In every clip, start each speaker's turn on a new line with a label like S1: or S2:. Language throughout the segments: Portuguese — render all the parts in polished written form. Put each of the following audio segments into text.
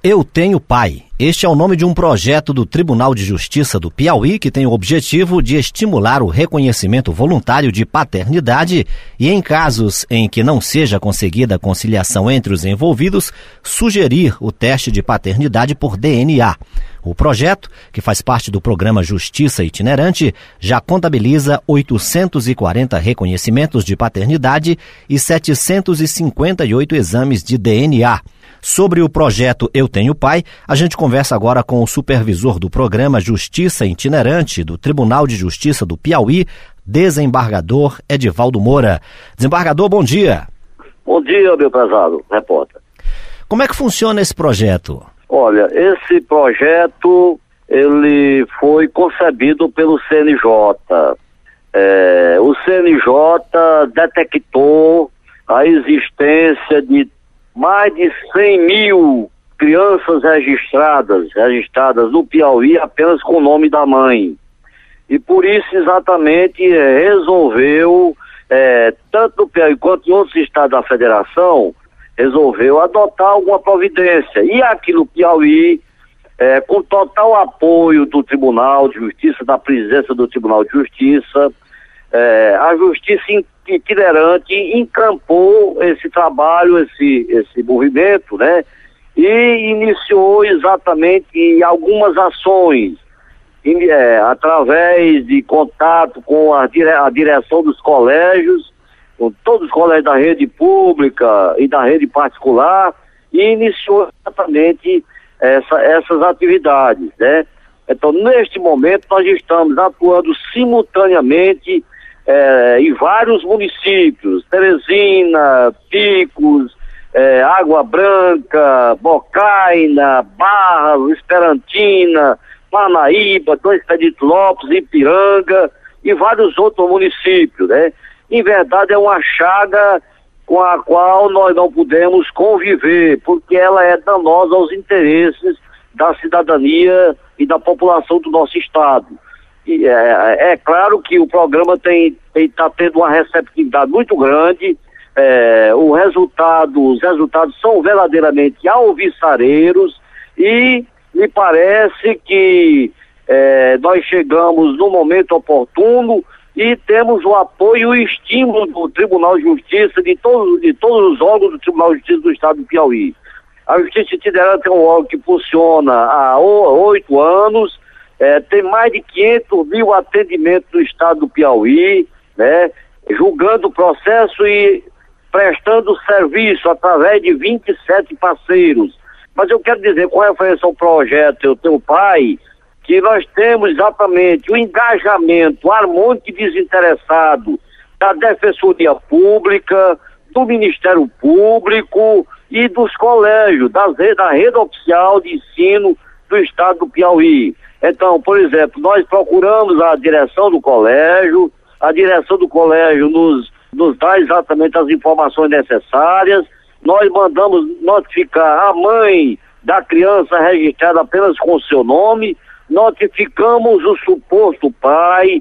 S1: Eu Tenho Pai. Este é o nome de um projeto do Tribunal de Justiça do Piauí que tem o objetivo de estimular o reconhecimento voluntário de paternidade e, em casos em que não seja conseguida a conciliação entre os envolvidos, sugerir o teste de paternidade por DNA. O projeto, que faz parte do programa Justiça Itinerante, já contabiliza 840 reconhecimentos de paternidade e 758 exames de DNA. Sobre o projeto Eu Tenho Pai, a gente conversa agora com o supervisor do programa Justiça Itinerante do Tribunal de Justiça do Piauí, desembargador Edivaldo Moura. Desembargador, bom dia.
S2: Bom dia, meu prezado repórter.
S1: Como é que funciona esse projeto?
S2: Olha, esse projeto, ele foi concebido pelo CNJ. O CNJ detectou a existência de mais de 100 mil crianças registradas no Piauí apenas com o nome da mãe. E por isso exatamente resolveu, tanto no Piauí quanto em outros estados da federação, resolveu adotar alguma providência. E aqui no Piauí, com total apoio do Tribunal de Justiça, da presidência do Tribunal de Justiça, a Justiça Itinerante encampou esse trabalho, esse movimento, né? E iniciou exatamente algumas ações, através de contato com a direção dos colégios, com todos os colégios da rede pública e da rede particular, e iniciou exatamente essas atividades, né? Então, neste momento, nós estamos atuando simultaneamente em vários municípios: Teresina, Picos, Água Branca, Bocaina, Barra, Esperantina, Parnaíba, Dom Expedito Lopes, Ipiranga e vários outros municípios, né? Em verdade, é uma chaga com a qual nós não podemos conviver, porque ela é danosa aos interesses da cidadania e da população do nosso estado. E é claro que o programa está tendo uma receptividade muito grande. Os resultados são verdadeiramente alvissareiros e me parece que nós chegamos no momento oportuno e temos o apoio e o estímulo do Tribunal de Justiça, de todos os órgãos do Tribunal de Justiça do Estado do Piauí. A Justiça Itinerante é um órgão que funciona há 8 anos, tem mais de 500 mil atendimentos no Estado do Piauí, né, julgando o processo e prestando serviço através de 27 parceiros. Mas eu quero dizer, com referência ao projeto Eu Tenho Pai, que nós temos exatamente o engajamento harmônico e desinteressado da Defensoria Pública, do Ministério Público e dos colégios, da rede oficial de ensino do Estado do Piauí. Então, por exemplo, nós procuramos a direção do colégio, a direção do colégio nos dá exatamente as informações necessárias, nós mandamos notificar a mãe da criança registrada apenas com o seu nome, notificamos o suposto pai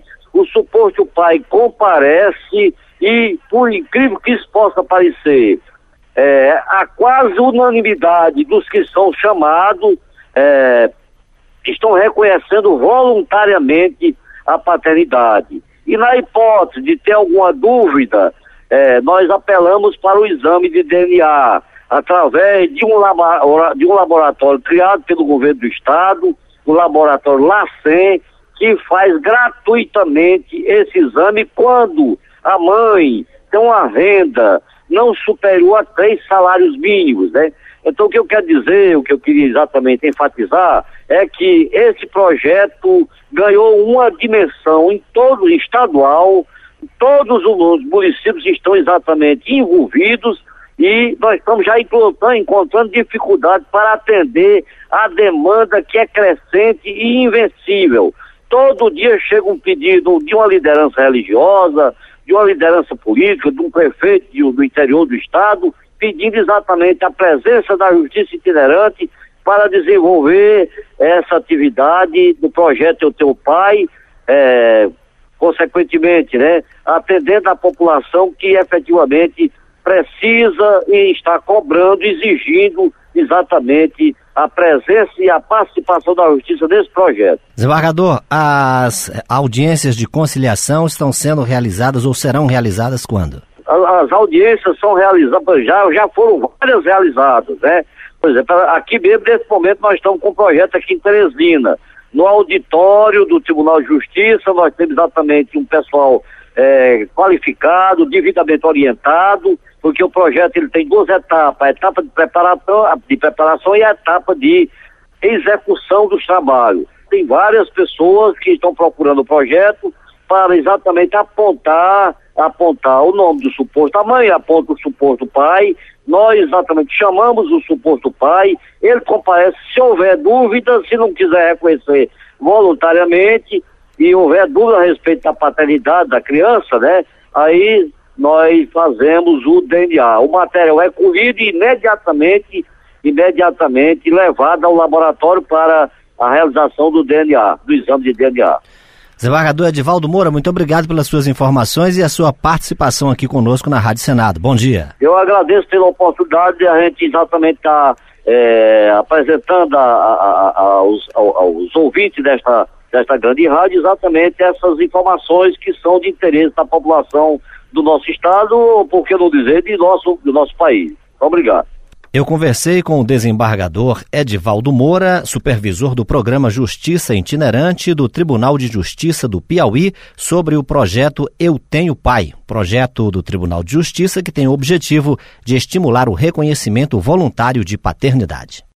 S2: comparece e, por incrível que isso possa parecer, a quase unanimidade dos que são chamados estão reconhecendo voluntariamente a paternidade. E na hipótese de ter alguma dúvida, nós apelamos para o exame de DNA, através de um laboratório criado pelo governo do estado, o laboratório LACEN, que faz gratuitamente esse exame quando a mãe tem uma renda não superior a 3 salários mínimos, né? Então, o que eu quero dizer, o que eu queria exatamente enfatizar, é que esse projeto ganhou uma dimensão em todo estadual, todos os municípios estão exatamente envolvidos e nós estamos já encontrando dificuldade para atender a demanda que é crescente e invencível. Todo dia chega um pedido de uma liderança religiosa, de uma liderança política, de um prefeito do interior do estado, pedindo exatamente a presença da Justiça Itinerante para desenvolver essa atividade do projeto Eu Tenho Pai, consequentemente, né, atendendo a população que efetivamente precisa e está cobrando, exigindo exatamente a presença e a participação da Justiça nesse projeto.
S1: Desembargador, as audiências de conciliação estão sendo realizadas ou serão realizadas quando?
S2: As audiências são realizadas, já foram várias realizadas, né? Por exemplo, aqui mesmo, nesse momento, nós estamos com um projeto aqui em Teresina. No auditório do Tribunal de Justiça, nós temos exatamente um pessoal qualificado, devidamente orientado, porque o projeto ele tem duas etapas, a etapa de preparação e a etapa de execução dos trabalhos. Tem várias pessoas que estão procurando o projeto para exatamente apontar o nome do suposto. A mãe aponta o suposto pai, nós exatamente chamamos o suposto pai, ele comparece se houver dúvida, se não quiser reconhecer voluntariamente e houver dúvida a respeito da paternidade da criança, né? Aí nós fazemos o DNA. O material é colhido e imediatamente levado ao laboratório para a realização do DNA, do exame de DNA.
S1: Desembargador Edivaldo Moura, muito obrigado pelas suas informações e a sua participação aqui conosco na Rádio Senado. Bom dia.
S2: Eu agradeço pela oportunidade de a gente exatamente estar apresentando aos ouvintes desta grande rádio exatamente essas informações que são de interesse da população do nosso estado, ou por que não dizer, do nosso país. Obrigado.
S1: Eu conversei com o desembargador Edivaldo Moura, supervisor do programa Justiça Itinerante do Tribunal de Justiça do Piauí, sobre o projeto Eu Tenho Pai, projeto do Tribunal de Justiça que tem o objetivo de estimular o reconhecimento voluntário de paternidade.